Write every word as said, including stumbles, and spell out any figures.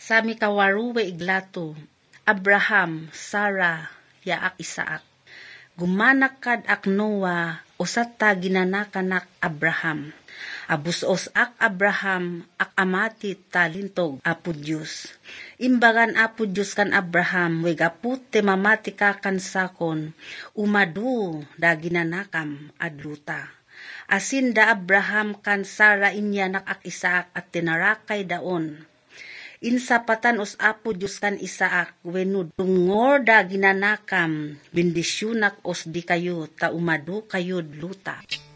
Sami kawaruwe iglato, Abraham, Sarah, yaak Isaak. Gumanak kad ak Noah, usat ta ginanakanak Abraham. Abusos ak Abraham, ak amati talintog Apo Diyos. Imbagan Apo Diyos kan Abraham, weg aput te mamati kakan sakon, umadu da ginanakam adluta. Asin da Abraham kan Sara inyanak ak Isaak at tinarakay daon. Insapatan os Apo Diyos kan Isaak, wenno dungor da ginanakam, bindisyonak os di kayo, ta umadu kayo luta.